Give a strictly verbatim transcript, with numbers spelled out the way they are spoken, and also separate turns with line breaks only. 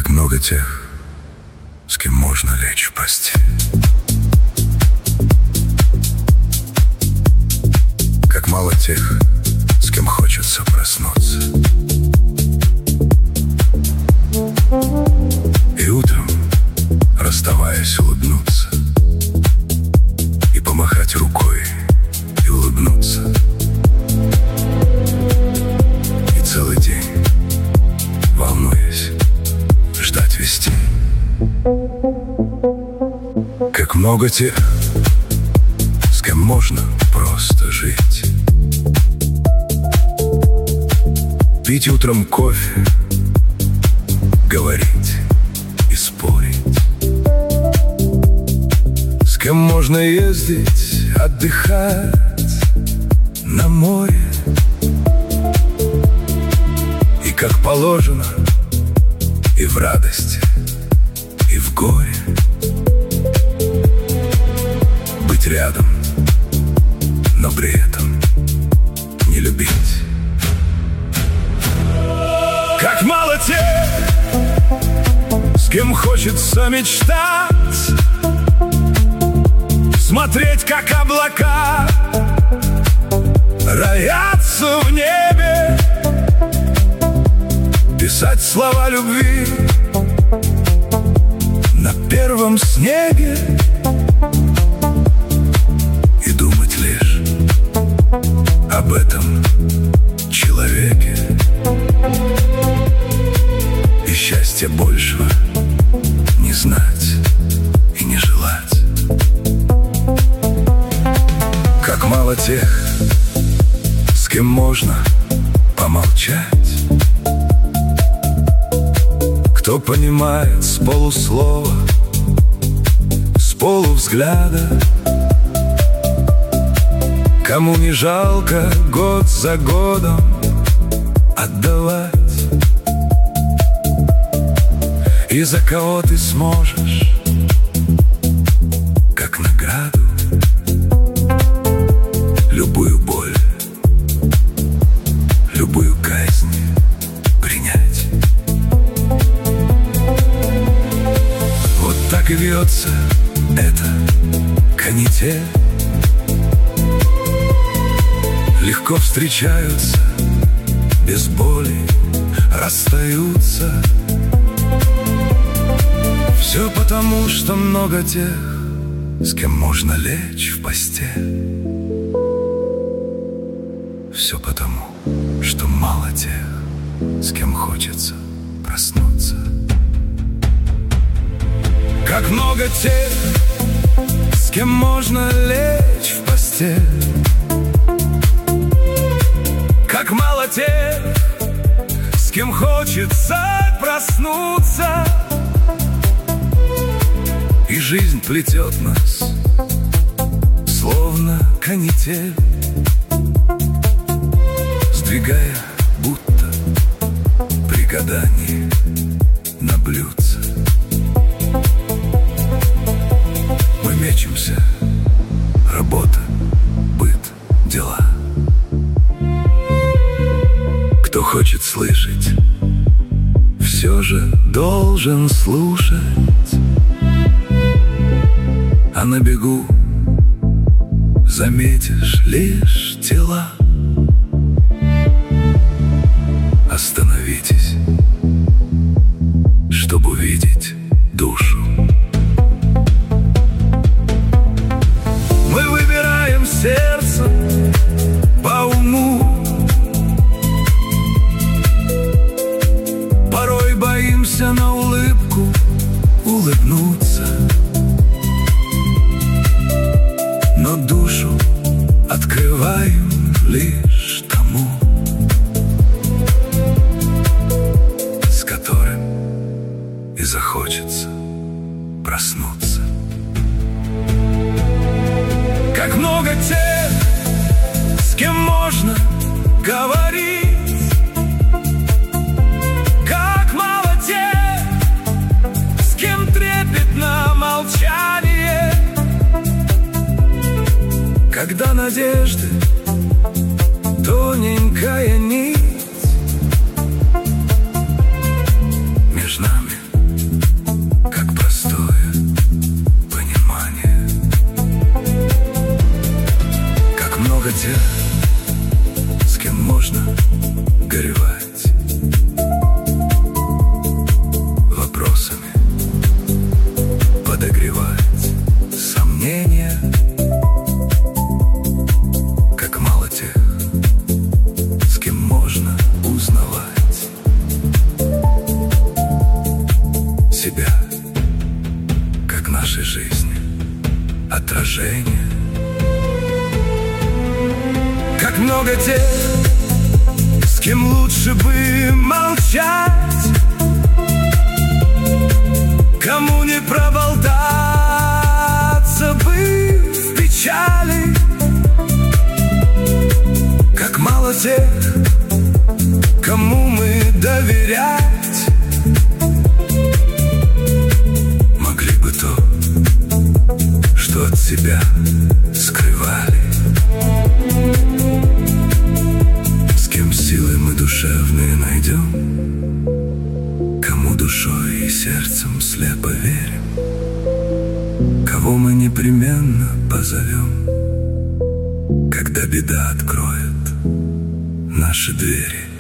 Как много тех, с кем можно лечь в постель. Как мало тех, с кем хочется проснуться. И утром, расставаясь, улыбнуться. И помахать рукой, и улыбнуться. И целый день, волнуясь, ждать вестей. Как много тех, с кем можно просто жить. Пить утром кофе, говорить и спорить. С кем можно ездить, отдыхать на море. И как положено, и в радости, и в горе быть рядом, но при этом не любить. Как мало тех, с кем хочется мечтать, смотреть, как облака роятся в небе, писать слова любви на первом снеге и думать лишь об этом человеке. И счастья большего не знать и не желать. Как мало тех, с кем можно помолчать, кто понимает с полуслова, с полувзгляда, кому не жалко год за годом отдавать. И за кого ты сможешь, как награду, любую боль, любую казнь принять. Вот так и вьется эта канитель. Легко встречаются, без боли расстаются. Все потому, что много тех, с кем можно лечь в постель. Все потому, что мало тех, с кем хочется проснуться. Как много тех, с кем можно лечь в постель. Как мало тех, с кем хочется проснуться. И жизнь плетет нас, словно канитель, сдвигая, будто при гадании на блюдце. Мы мечемся, работа, быт, дела. Кто хочет слышать, все же должен слушать. А на бегу заметишь лишь тела. Остановитесь, чтобы увидеть душу. Мы выбираем сердце по уму. Порой боимся на улыбку улыбнуться. Но душу открываем лишь тому, с которым и захочется проснуться. Как много тех, с кем можно говорить. Как мало тех, с кем трепетно молчание. Когда надежды тоненькая нить между нами себя, как нашей жизни отражение. Как много тех, с кем лучше бы молчать, кому не проболтаться бы в печали. Как мало тех, кому мы доверять могли бы то, что от себя скрывали. С кем силы мы душевные найдем, кому душой и сердцем слепо верим, кого мы непременно позовем, когда беда откроет наши двери.